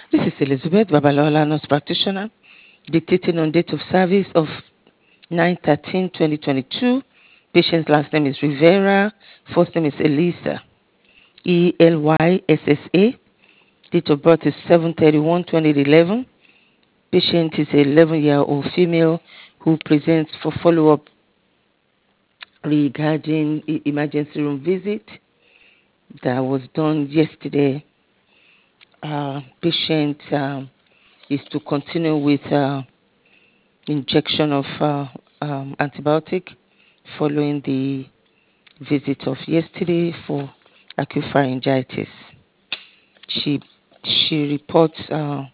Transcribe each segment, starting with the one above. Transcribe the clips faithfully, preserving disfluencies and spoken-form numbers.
This is Elizabeth Babalola, nurse practitioner, dictating on date of service of nine thirteen twenty twenty-two. Patient's last name is Rivera, first name is Elisa, E L Y S S A. Date of birth is seven thirty-one twenty eleven. Patient is a eleven-year-old female who presents for follow-up regarding e- emergency room visit that was done yesterday. Uh, patient um, is to continue with uh, injection of uh, um, antibiotic following the visit of yesterday for acute pharyngitis. She she reports uh,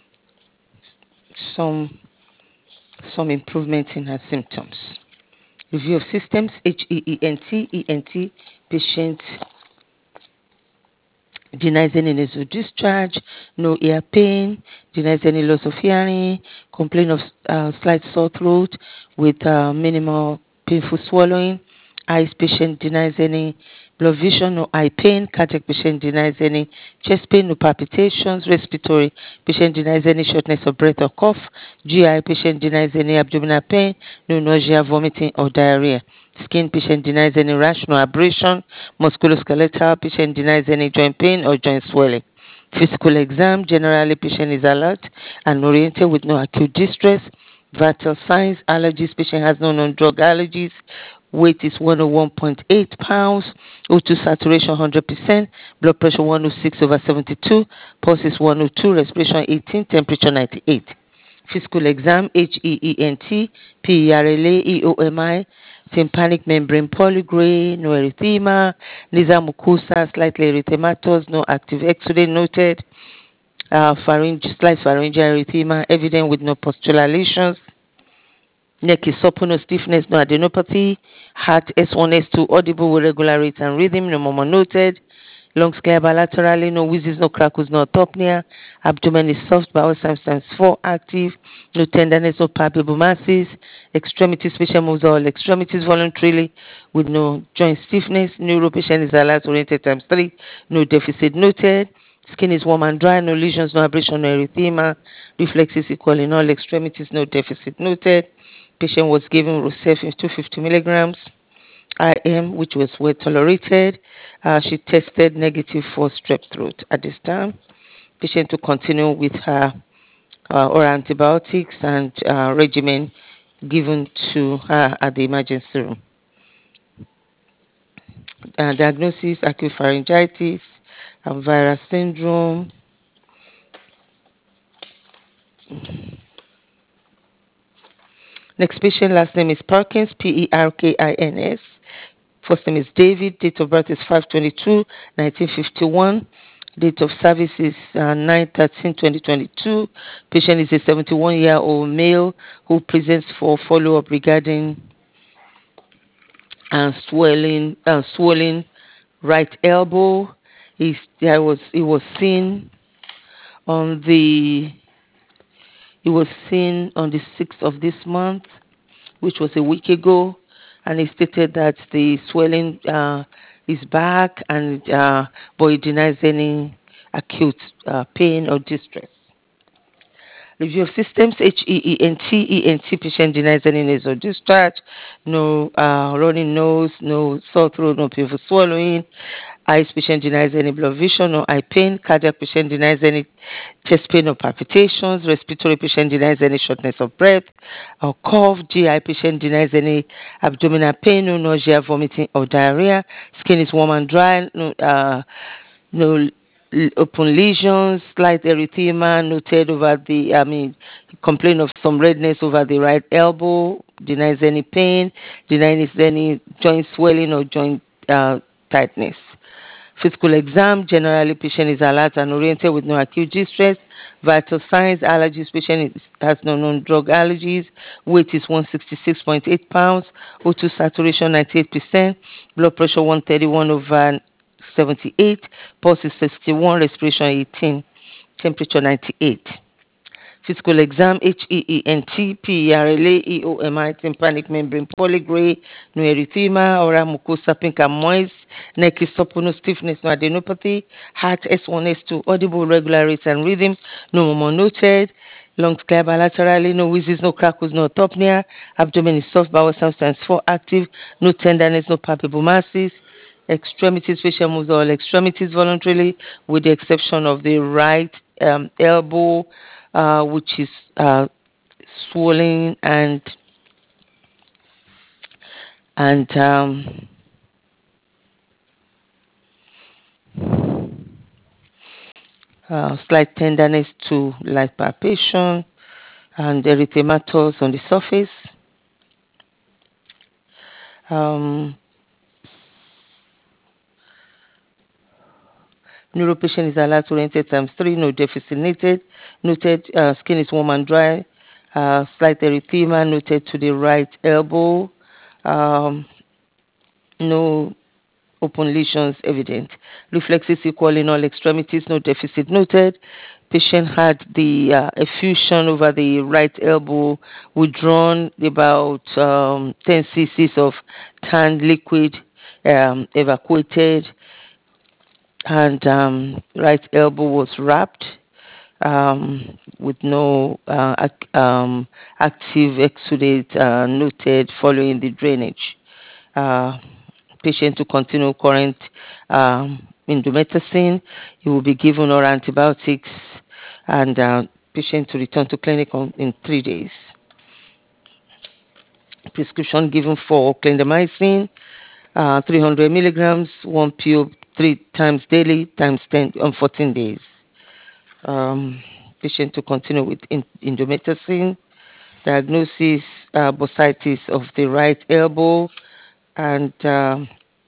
some some improvement in her symptoms. Review of systems: H E E N T E N T patient denies any nasal discharge, no ear pain, denies any loss of hearing, complain of uh, slight sore throat with uh, minimal painful swallowing. Eyes patient denies any blood vision, no eye pain. Cardiac patient denies any chest pain, no palpitations. Respiratory patient denies any shortness of breath or cough. G I patient denies any abdominal pain, no nausea, vomiting or diarrhea. Skin patient denies any rash, no abrasion. Musculoskeletal patient denies any joint pain or joint swelling. Physical exam: generally patient is alert and oriented with no acute distress. Vital signs: allergies, patient has no non-drug allergies. Weight is one oh one point eight pounds. O two saturation one hundred percent. Blood pressure one oh six over seventy-two. Pulse is one oh two. Respiration eighteen. Temperature ninety-eight. Physical exam: H E E N T, P E R L A, E O M I, tympanic membrane polygray, no erythema, nasal mucosa slightly erythematous, no active X-ray noted, uh, pharynge, slight pharyngeal erythema evident with no postural lesions. Neck is supple, no stiffness, no adenopathy. Heart S one, S two, audible with regular rate and rhythm, no murmur noted. Lungs clear bilaterally, no wheezes, no crackles, no autopnea. Abdomen is soft, bowel signs times four active. No tenderness, no palpable masses. Extremities, patient moves all extremities voluntarily with no joint stiffness. Neuro patient is alert oriented times three. No deficit noted. Skin is warm and dry, no lesions, no abrasion, no erythema. Reflexes equal in all extremities, no deficit noted. Patient was given Rosef two hundred fifty milligrams I M, which was well tolerated. Uh, she tested negative for strep throat at this time. Patient to continue with her uh, oral antibiotics and uh, regimen given to her at the emergency room. Uh, diagnosis: acute pharyngitis, and viral syndrome. Next patient, last name is Perkins, P E R K I N S. First name is David. Date of birth is five twenty-two nineteen fifty-one. Date of service is uh, nine thirteen twenty twenty-two. Patient is a seventy-one-year-old male who presents for follow-up regarding uh, swelling, uh, swelling right elbow. He's, there was, he was seen on the he was seen on the sixth of this month, which was a week ago, and he stated that the swelling uh, is back, and uh, but he denies any acute uh, pain or distress. Review of systems: H E E N T E N T patient denies any nasal discharge, no uh, running nose, no sore throat, no painful swallowing. Eyes patient denies any blood vision or eye pain. Cardiac patient denies any chest pain or palpitations. Respiratory patient denies any shortness of breath or cough. G I patient denies any abdominal pain, no nausea, vomiting or diarrhea. Skin is warm and dry, no uh, no open lesions, slight erythema noted over the, I mean, complain of some redness over the right elbow, denies any pain, denies any joint swelling or joint uh, tightness. Physical exam: generally patient is alert and oriented with no acute distress. Vital signs: allergies, patient is, has no known drug allergies. Weight is one hundred sixty-six point eight pounds. O two saturation ninety-eight percent. Blood pressure one thirty-one over seventy-eight. Pulse is sixty-one. Respiration eighteen. Temperature ninety-eight. physical exam, H E E N T, P E R L A, E O M I, tympanic membrane polygraph, no erythema, oral mucosa pink and moist, neck is supple, no stiffness, no adenopathy, heart S one, S two, audible regular rate and rhythm, no murmur noted, lungs clear bilaterally, no wheezes, no crackles, no autopnea, abdomen is soft, bowel sounds times four active, no tenderness, no palpable masses, extremities, facial moves all extremities voluntarily, with the exception of the right um, elbow, uh, which is uh, swollen and and um, uh, slight tenderness to light palpation and erythematous on the surface. Um, Neuropatient is allowed to enter times three, no deficit noted. Noted uh, skin is warm and dry. Uh, slight erythema noted to the right elbow. Um, no open lesions evident. Reflexes equal in all extremities, no deficit noted. Patient had the uh, effusion over the right elbow, withdrawn about um, ten cc's of tanned liquid, um, evacuated, and um, right elbow was wrapped um, with no uh, ac- um, active exudate uh, noted following the drainage. Uh, Patient to continue current um, indomethacin. He will be given oral antibiotics, and uh, patient to return to clinic on, in three days. Prescription given for clindamycin, uh, three hundred milligrams, one pill three times daily, times ten on fourteen days. Um, patient to continue with in, indomethacin. Diagnosis uh, bursitis of the right elbow, and uh,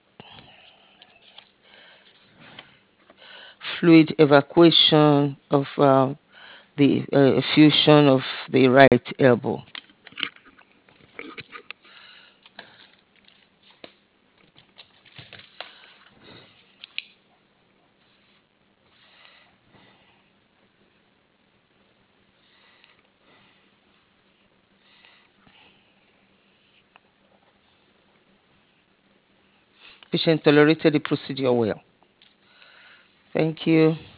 fluid evacuation of uh, the uh, effusion of the right elbow. Patient tolerated the procedure well. Thank you.